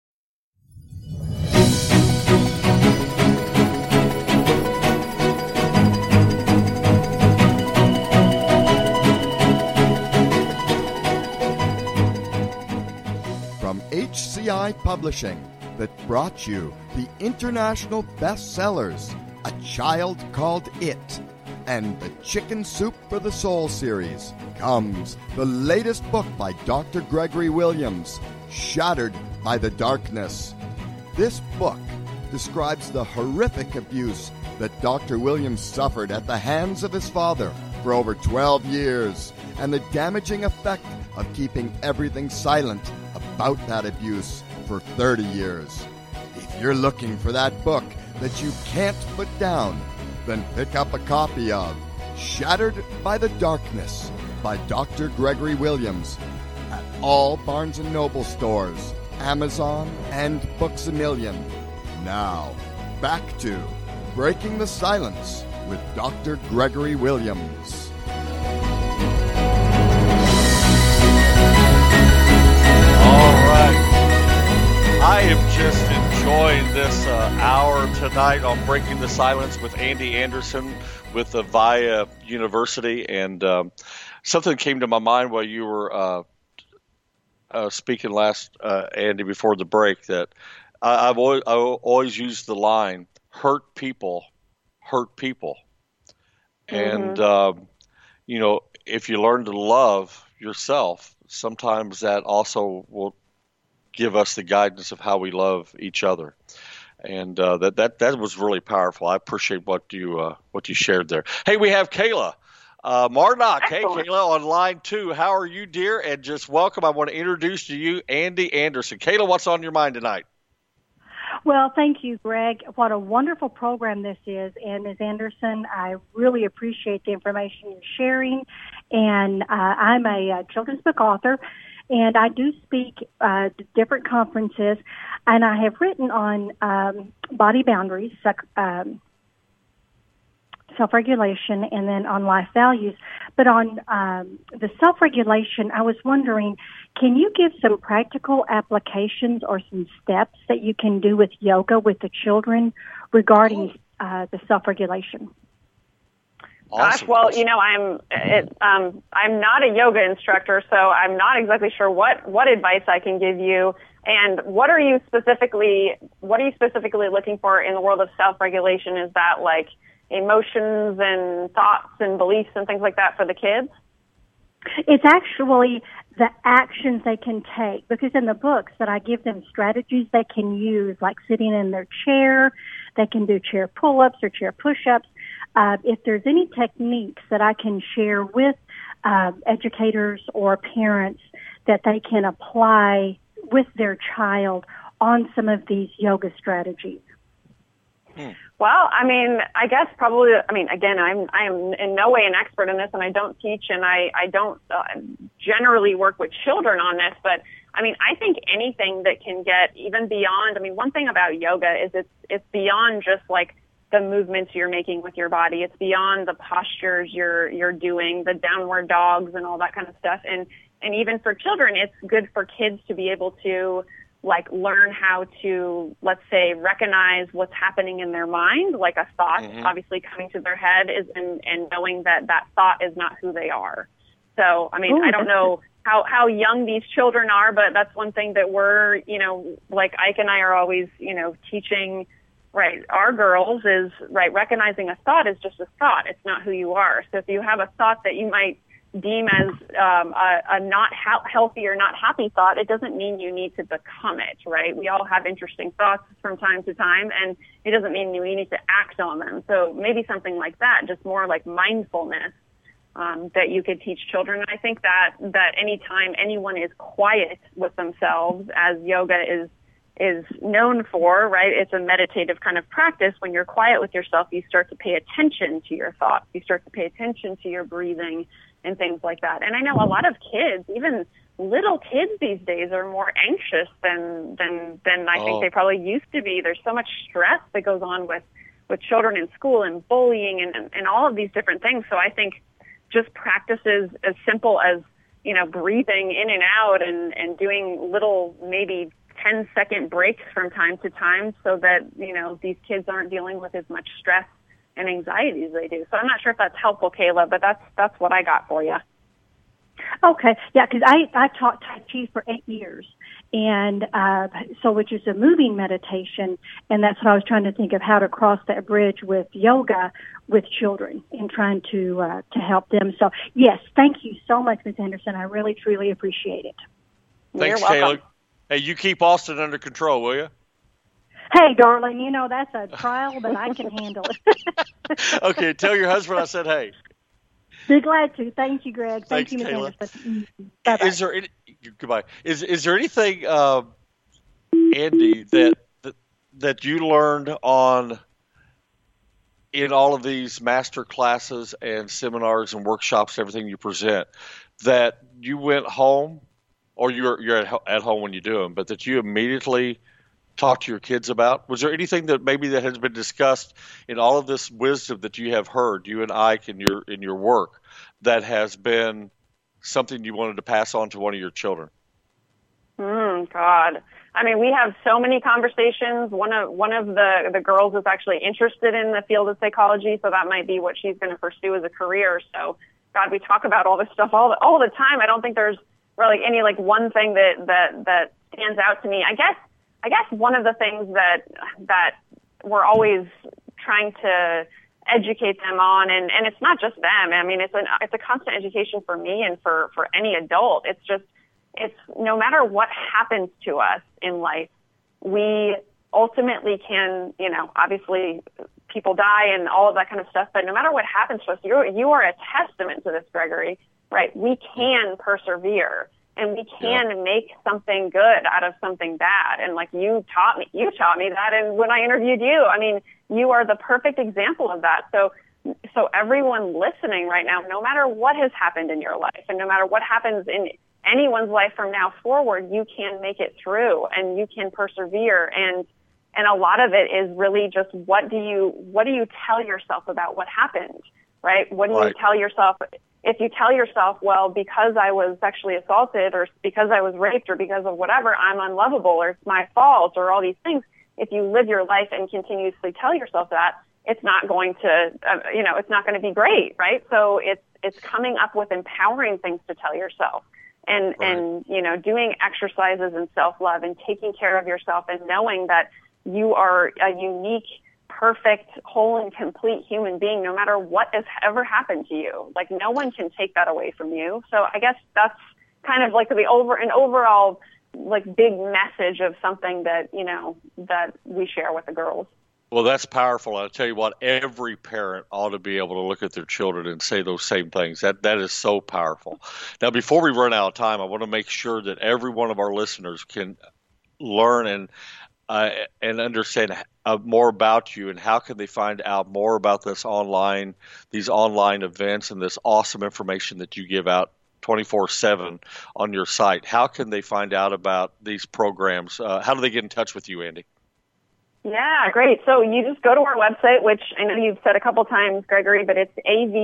From HCI Publishing, that brought you the international bestsellers, A Child Called It, and the Chicken Soup for the Soul series, comes the latest book by Dr. Gregory Williams, Shattered by the Darkness. This book describes the horrific abuse that Dr. Williams suffered at the hands of his father for over 12 years, and the damaging effect of keeping everything silent about that abuse for 30 years. If you're looking for that book that you can't put down, then pick up a copy of Shattered by the Darkness by Dr. Gregory Williams at all Barnes & Noble stores, Amazon, and Books A Million. Now, back to Breaking the Silence with Dr. Gregory Williams. All right. I am just enjoying this hour tonight on Breaking the Silence with Andy Anderson with the VIA University. And something came to my mind while you were speaking last, Andy, before the break, that I always used the line, hurt people hurt people. Mm-hmm. And, if you learn to love yourself, sometimes that also will give us the guidance of how we love each other. And that was really powerful. I appreciate what you shared there. Hey, we have Kayla Marnock. Excellent. Hey, Kayla, on line 2. How are you, dear? And just welcome. I want to introduce to you Andy Anderson. Kayla, what's on your mind tonight? Well, thank you, Greg. What a wonderful program this is. And Ms. Anderson, I really appreciate the information you're sharing. And I'm a children's book author, and I do speak at different conferences, and I have written on body boundaries, self-regulation, and then on life values. But on the self-regulation, I was wondering, can you give some practical applications or some steps that you can do with yoga with the children regarding the self-regulation? Gosh, well, I'm not a yoga instructor, so I'm not exactly sure what advice I can give you. And what are you specifically looking for in the world of self-regulation? Is that like emotions and thoughts and beliefs and things like that for the kids? It's actually the actions they can take, because in the books that I give them strategies they can use, like sitting in their chair, they can do chair pull-ups or chair push-ups. If there's any techniques that I can share with educators or parents that they can apply with their child on some of these yoga strategies. Well, I guess probably, again, I am in no way an expert in this, and I don't teach, and I don't generally work with children on this, but I think anything that can get even beyond, one thing about yoga is it's beyond just like the movements you're making with your body. It's beyond the postures you're doing, the downward dogs and all that kind of stuff. And even for children, it's good for kids to be able to learn how to, let's say, recognize what's happening in their mind, like a thought obviously coming to their head and knowing that thought is not who they are. So, I don't know how young these children are, but that's one thing that we're, Ike and I are always, teaching, right, our girls is, right, recognizing a thought is just a thought. It's not who you are. So if you have a thought that you might deem as a not healthy or not happy thought, it doesn't mean you need to become it, right? We all have interesting thoughts from time to time, and it doesn't mean you need to act on them. So maybe something like that, just more like mindfulness that you could teach children. And I think that anytime anyone is quiet with themselves, as yoga is known for, right? It's a meditative kind of practice. When you're quiet with yourself, you start to pay attention to your thoughts. You start to pay attention to your breathing and things like that. And I know a lot of kids, even little kids these days, are more anxious than I think they probably used to be. There's so much stress that goes on with children in school and bullying and all of these different things. So I think just practices as simple as, breathing in and out and doing little maybe 10-second breaks from time to time so that, these kids aren't dealing with as much stress and anxiety as they do. So I'm not sure if that's helpful, Kayla, but that's what I got for you. Okay. Yeah, because I taught Tai Chi for 8 years, and so which is a moving meditation, and that's what I was trying to think of, how to cross that bridge with yoga with children and trying to help them. So, yes, thank you so much, Ms. Anderson. I really, truly appreciate it. Thanks, Kayla. Hey, you keep Austin under control, will you? Hey, darling, that's a trial, but I can handle it. Okay, tell your husband I said hey. Be glad to. Thank you, Greg. Thank you, Ms. Anderson. Bye-bye. Is there goodbye? Is there anything, Andy, that you learned on in all of these master classes and seminars and workshops, everything you present, that you went home, or you're at home when you do them, but that you immediately talk to your kids about? Was there anything that maybe that has been discussed in all of this wisdom that you have heard, you and Ike, in your work, that has been something you wanted to pass on to one of your children? God. I mean, we have so many conversations. One of the girls is actually interested in the field of psychology, so that might be what she's going to pursue as a career. So, God, we talk about all this stuff all the time. I don't think there's really any like one thing that stands out to me. I guess one of the things that we're always trying to educate them on, and it's not just them. I mean, it's a constant education for me and for any adult. It's no matter what happens to us in life, we ultimately can, obviously people die and all of that kind of stuff, but no matter what happens to us, you are a testament to this, Gregory, right? We can persevere and we can make something good out of something bad. And like you taught me that. And when I interviewed you, I mean, you are the perfect example of that. So everyone listening right now, no matter what has happened in your life and no matter what happens in anyone's life from now forward, you can make it through and you can persevere. And a lot of it is really just what do you tell yourself about what happened, right? What do you tell yourself? If you tell yourself, well, because I was sexually assaulted or because I was raped or because of whatever, I'm unlovable or it's my fault or all these things, if you live your life and continuously tell yourself that, it's not going to, it's not going to be great, right? So it's coming up with empowering things to tell yourself. And doing exercises and self-love and taking care of yourself and knowing that you are a unique, perfect, whole and complete human being, no matter what has ever happened to you. Like no one can take that away from you. So I guess that's kind of like an overall like big message of something that, that we share with the girls. Well, that's powerful. I'll tell you what, every parent ought to be able to look at their children and say those same things. That is so powerful. Now, before we run out of time, I want to make sure that every one of our listeners can learn and understand more about you, and how can they find out more about these online events and this awesome information that you give out 24/7 on your site. How can they find out about these programs? How do they get in touch with you, Andy? Yeah, great. So you just go to our website, which I know you've said a couple times, Gregory, but it's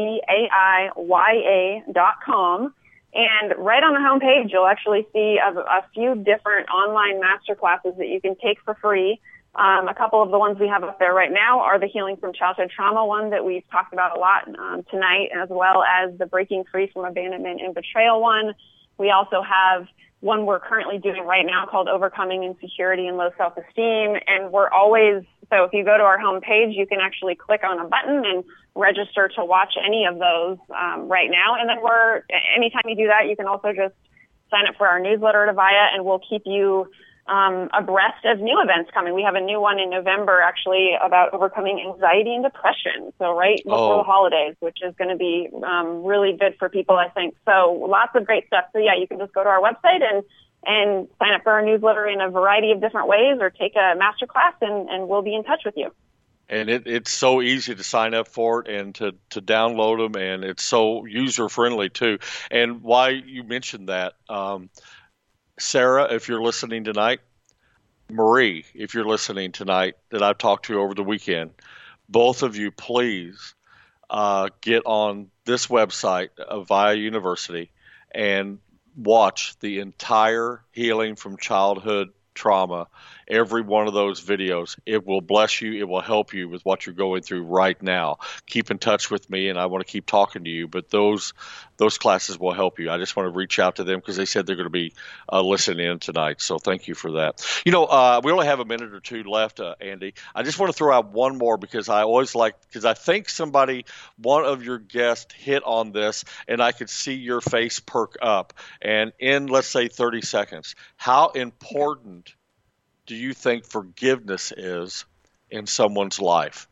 avaiya.com. And right on the homepage, you'll actually see a few different online masterclasses that you can take for free. A couple of the ones we have up there right now are the Healing from Childhood Trauma one that we've talked about a lot tonight, as well as the Breaking Free from Abandonment and Betrayal one. We also have one we're currently doing right now called Overcoming Insecurity and Low Self-Esteem. And so if you go to our homepage, you can actually click on a button and register to watch any of those right now. And then anytime you do that, you can also just sign up for our newsletter at Avaya, and we'll keep you abreast of new events coming. We have a new one in November, actually, about overcoming anxiety and depression. So right before the holidays, which is going to be really good for people, I think. So lots of great stuff. So yeah, you can just go to our website and sign up for our newsletter in a variety of different ways, or take a master class, and we'll be in touch with you. And it's so easy to sign up for it and to download them, and it's so user-friendly too. And why you mentioned that, Sarah, if you're listening tonight, Marie, if you're listening tonight, that I've talked to over the weekend, both of you, please get on this website, Avaya University, and watch the entire Healing from Childhood Trauma, every one of those videos. It will bless you. It will help you with what you're going through right now. Keep in touch with me, and I want to keep talking to you, but those classes will help you. I just want to reach out to them because they said they're going to be listening in tonight, so thank you for that. We only have a minute or two left, Andy. I just want to throw out one more because I think one of your guests hit on this, and I could see your face perk up. And in, let's say, 30 seconds, how important do you think forgiveness is in someone's life?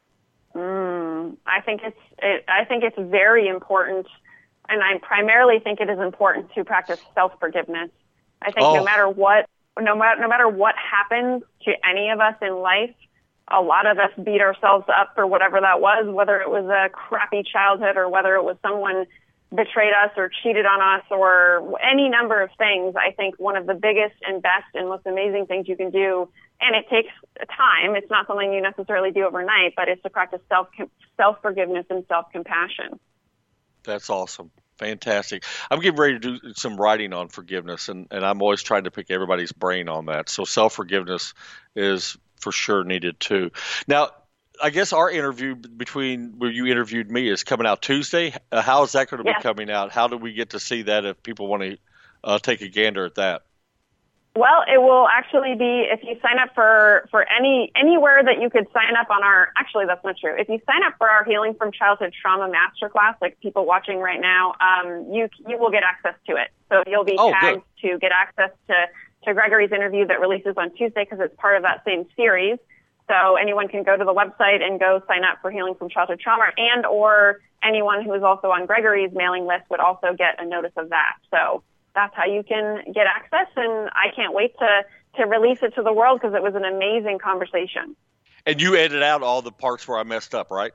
I think it's very important, and I primarily think it is important to practice self-forgiveness. I think no matter what happens to any of us in life, a lot of us beat ourselves up for whatever that was, whether it was a crappy childhood or whether it was someone betrayed us or cheated on us or any number of things. I think one of the biggest and best and most amazing things you can do, and it takes time, it's not something you necessarily do overnight, but it's to practice self-forgiveness and self-compassion. That's awesome. Fantastic. I'm getting ready to do some writing on forgiveness, and I'm always trying to pick everybody's brain on that. So self-forgiveness is for sure needed too. Now, I guess our interview between where you interviewed me is coming out Tuesday. How is that going to be coming out? How do we get to see that if people want to take a gander at that? Well, it will actually be if you sign up for anywhere that you could sign up on our, actually that's not true. If you sign up for our Healing from Childhood Trauma Masterclass, like people watching right now, you will get access to it. So you'll be tagged to get access to Gregory's interview that releases on Tuesday because it's part of that same series. So anyone can go to the website and go sign up for Healing from Childhood Trauma, and or anyone who is also on Gregory's mailing list would also get a notice of that. So that's how you can get access, and I can't wait to release it to the world because it was an amazing conversation. And you edited out all the parts where I messed up, right?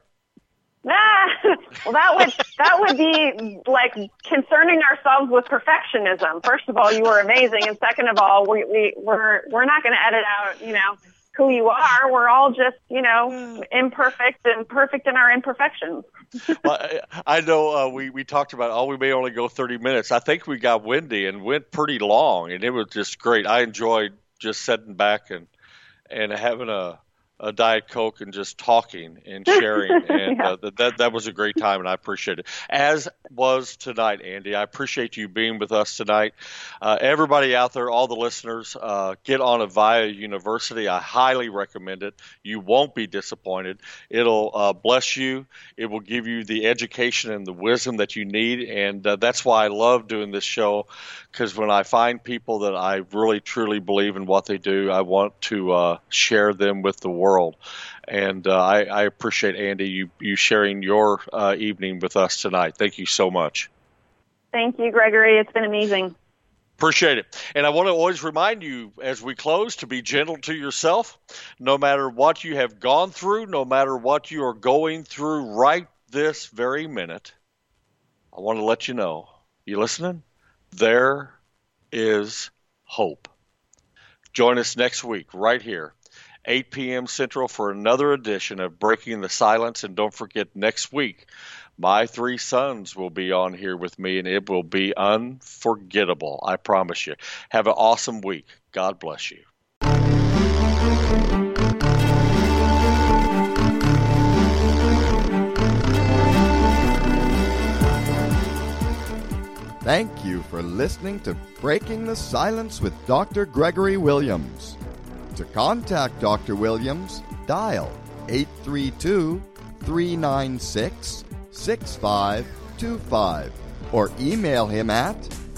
Well, that would be like concerning ourselves with perfectionism. First of all, you were amazing, and second of all, we're not going to edit out, who you are. We're all just, imperfect and perfect in our imperfections. Well, I know we talked about, we may only go 30 minutes. I think we got windy and went pretty long, and it was just great. I enjoyed just sitting back and having a Diet Coke and just talking and sharing. And that was a great time, and I appreciate it. As was tonight, Andy. I appreciate you being with us tonight. Everybody out there, all the listeners, get on Avaya University. I highly recommend it. You won't be disappointed. It'll bless you. It will give you the education and the wisdom that you need, and that's why I love doing this show, because when I find people that I really, truly believe in what they do, I want to share them with the world. And I appreciate, Andy, you sharing your evening with us tonight. Thank you so much. Thank you, Gregory. It's been amazing. Appreciate it. And I want to always remind you as we close to be gentle to yourself. No matter what you have gone through, no matter what you are going through right this very minute, I want to let you know, you listening? There is hope. Join us next week right here, 8 p.m. Central, for another edition of Breaking the Silence. And don't forget, next week, my three sons will be on here with me, and it will be unforgettable. I promise you. Have an awesome week. God bless you. Thank you for listening to Breaking the Silence with Dr. Gregory Williams. To contact Dr. Williams, dial 832-396-6525 or email him at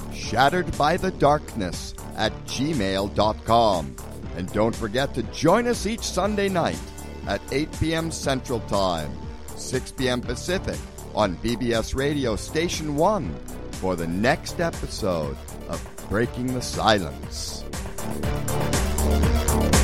shatteredbythedarkness@gmail.com. And don't forget to join us each Sunday night at 8 p.m. Central Time, 6 p.m. Pacific on BBS Radio Station 1 for the next episode of Breaking the Silence.